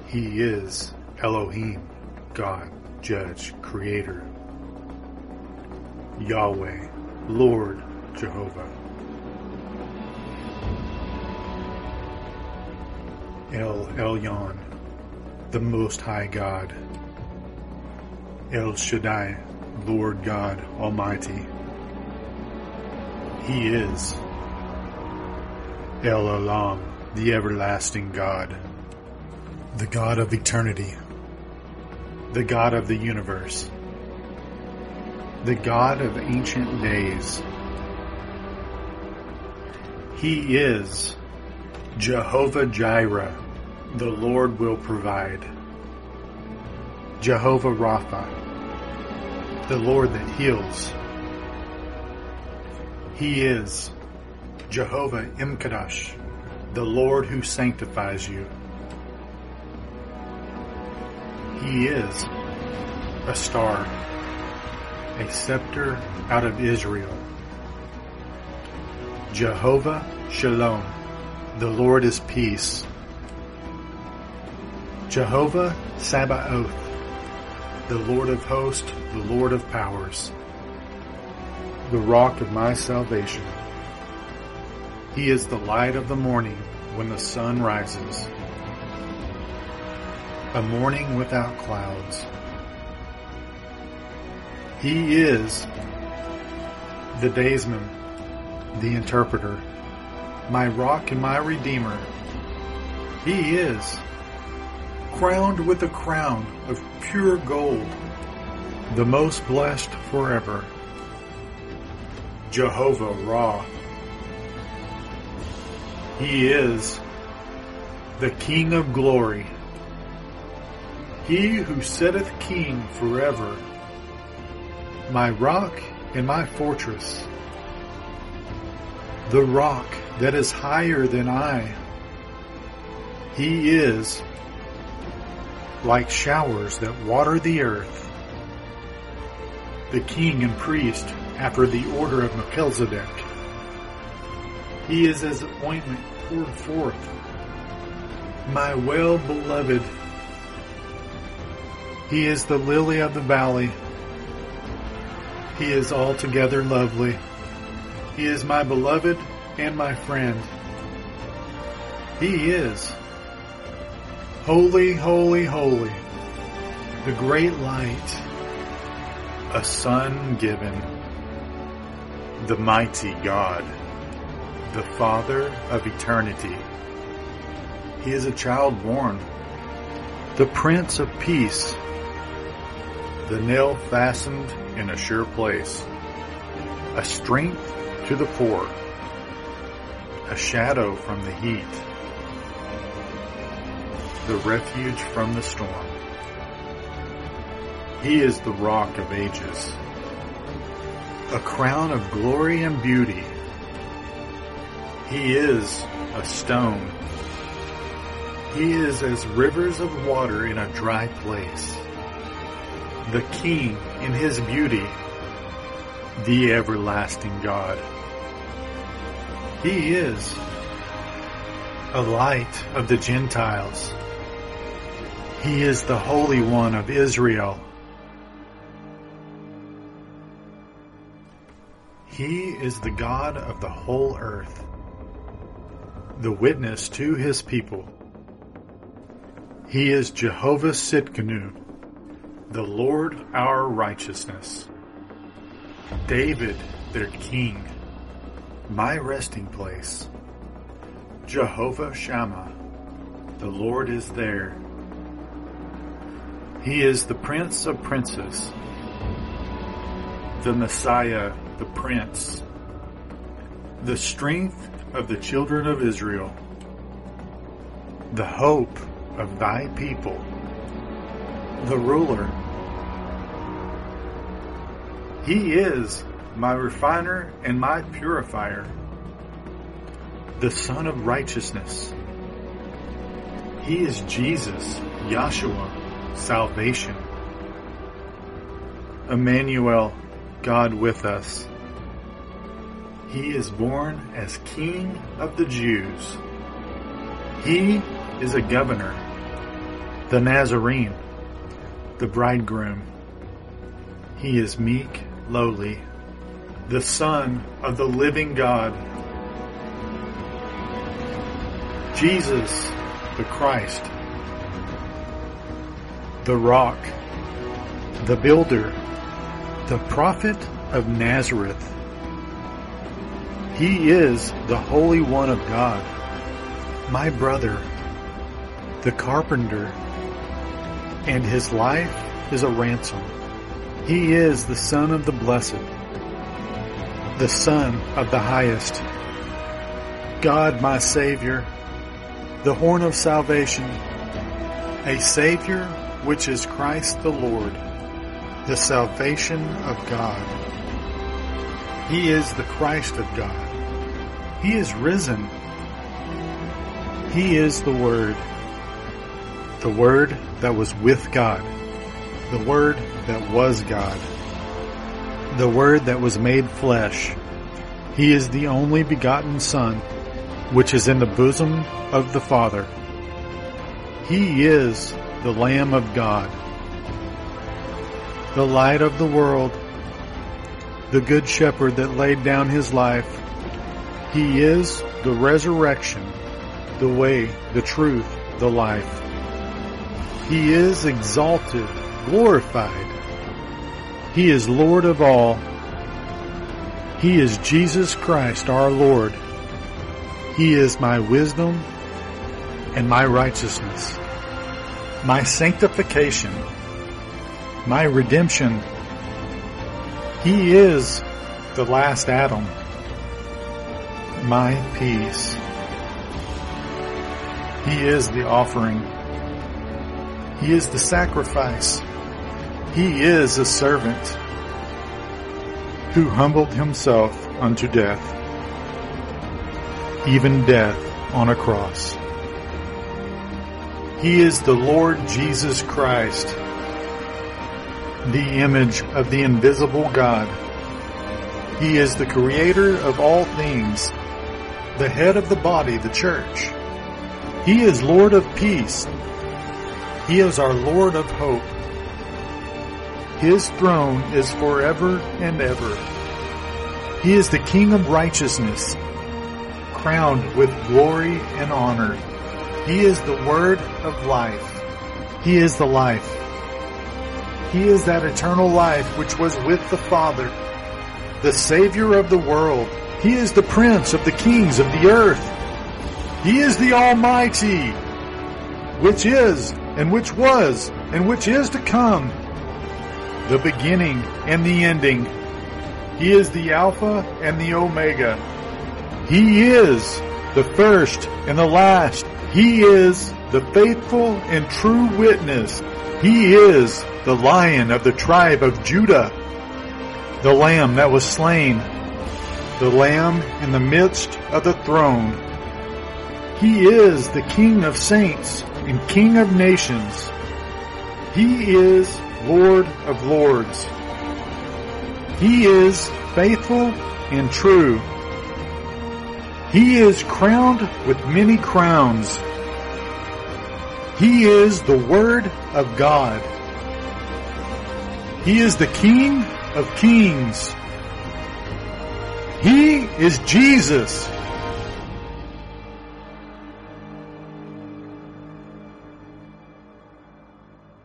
He is Elohim, God, Judge, Creator. Yahweh, Lord, Jehovah. El Elyon, the Most High God. El Shaddai, Lord God Almighty. He is El Olam, the everlasting God, the God of eternity, the God of the universe, the God of ancient days. He is Jehovah Jireh, the Lord will provide. Jehovah Rapha, the Lord that heals. He is Jehovah Imkadash, the Lord who sanctifies you. He is a star, a scepter out of Israel. Jehovah Shalom, the Lord is peace. Jehovah Sabaoth, the Lord of hosts, the Lord of powers, the rock of my salvation. He is the light of the morning when the sun rises, a morning without clouds. He is the daysman, the interpreter, my rock and my redeemer. He is crowned with a crown of pure gold, the most blessed forever. Jehovah Ra. He is the King of glory, he who sitteth king forever, my rock and my fortress, the rock that is higher than I. He is like showers that water the earth, the king and priest after the order of Melchizedek. He is as ointment poured forth, my well-beloved. He is the lily of the valley. He is altogether lovely. He is my beloved and my friend. He is holy, holy, holy, the great light, a son given, the mighty God, the Father of eternity. He is a child born, the Prince of Peace, the nail fastened in a sure place, a strength to the poor, a shadow from the heat, the refuge from the storm. He is the rock of ages, a crown of glory and beauty. He is a stone. He is as rivers of water in a dry place, the King in his beauty, the everlasting God. He is a light of the Gentiles. He is the Holy One of Israel. He is the God of the whole earth, the witness to his people. He is Jehovah Sidkenu, the Lord our righteousness. David, their king, my resting place. Jehovah Shammah, the Lord is there. He is the Prince of princes, the Messiah, the Prince, the strength of the children of Israel, the hope of thy people, the ruler. He is my refiner and my purifier, the Son of righteousness. He is Jesus, Yahshua, salvation. Emmanuel, God with us. He is born as King of the Jews. He is a governor, the Nazarene, the bridegroom. He is meek, lowly, the Son of the living God. Jesus, the Christ, the rock, the builder, the prophet of Nazareth. He is the Holy One of God, my brother, the carpenter, and his life is a ransom. He is the Son of the Blessed, the Son of the Highest, God my Savior, the horn of salvation, a Savior which is Christ the Lord, the salvation of God. He is the Christ of God. He is risen. He is the Word that was with God, the Word that was God, the Word that was made flesh. He is the only begotten Son, which is in the bosom of the Father. He is the Lamb of God, the light of the world, the good shepherd that laid down his life. He is the resurrection, the way, the truth, the life. He is exalted, glorified. He is Lord of all. He is Jesus Christ our Lord. He is my wisdom and my righteousness, my sanctification, my redemption. He is the last Adam, my peace. He is the offering. He is the sacrifice. He is a servant who humbled himself unto death, even death on a cross. He is the Lord Jesus Christ, the image of the invisible God. He is the creator of all things, the head of the body, the church. He is Lord of peace. He is our Lord of hope. His throne is forever and ever. He is the King of righteousness, crowned with glory and honor. He is the Word of life. He is the life. He is that eternal life which was with the Father, the Savior of the world. He is the Prince of the kings of the earth. He is the Almighty, which is, and which was, and which is to come, the beginning and the ending. He is the Alpha and the Omega. He is the first and the last. He is the faithful and true witness. He is the Lion of the tribe of Judah, the Lamb that was slain, the Lamb in the midst of the throne. He is the King of saints and King of nations. He is Lord of lords. He is faithful and true. He is crowned with many crowns. He is the Word of God. He is the King of kings. He is Jesus.